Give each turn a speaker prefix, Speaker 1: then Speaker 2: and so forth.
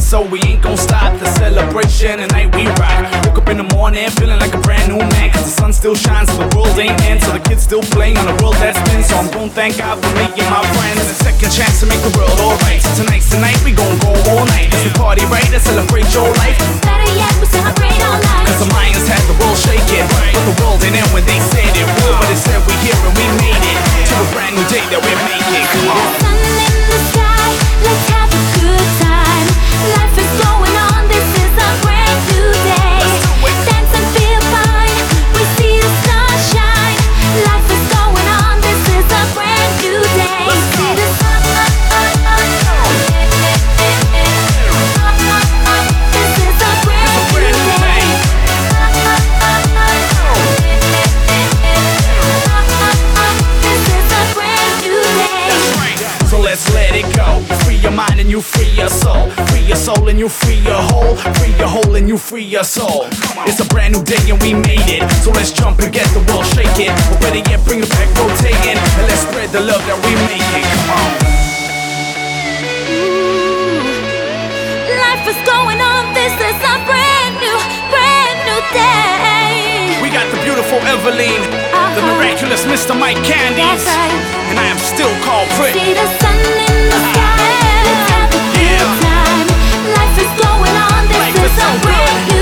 Speaker 1: so we ain't gon' stop the celebration. Tonight we rock. Woke up in the morning feeling like a brand new man, cause the sun still shines, so the world ain't end. So the kids still playing on the world that's been. So I'm gon' thank God for me and my friends. A second chance to make the world alright. So tonight's the night, we gon' go all night. As we party right and celebrate your life.
Speaker 2: Better yet, we celebrate all night.
Speaker 1: Cause the Mayans had the world shaking, but the world ain't in when they said it would. But it said we here and we made it to a brand new day that we're making. Come on.
Speaker 2: The sun in the sky, let's have a good time. Life is going on, this is a brand new day. Dance and feel fine, we see the sunshine. Life is going on, this is a brand new day. See the sun. This is a brand new day. This is a brand new day.
Speaker 1: So let's let it go. Free your mind and you free your soul. Free your soul and you free your whole. Free your whole and you free your soul. It's a brand new day and we made it. So let's jump and get the world shaking. Or better yet, bring it back rotating. And let's spread the love that we make it. Come on.
Speaker 2: Life is going on, this is a brand new day.
Speaker 1: We got the beautiful Eveline, the miraculous Mr. Mike Candies,
Speaker 2: That's right.
Speaker 1: and I am still called Pretty.
Speaker 2: See the sun in the sky, let's have a good time. Life is going on, this
Speaker 1: Life
Speaker 2: is
Speaker 1: is
Speaker 2: a
Speaker 1: so
Speaker 2: brand
Speaker 1: good.
Speaker 2: new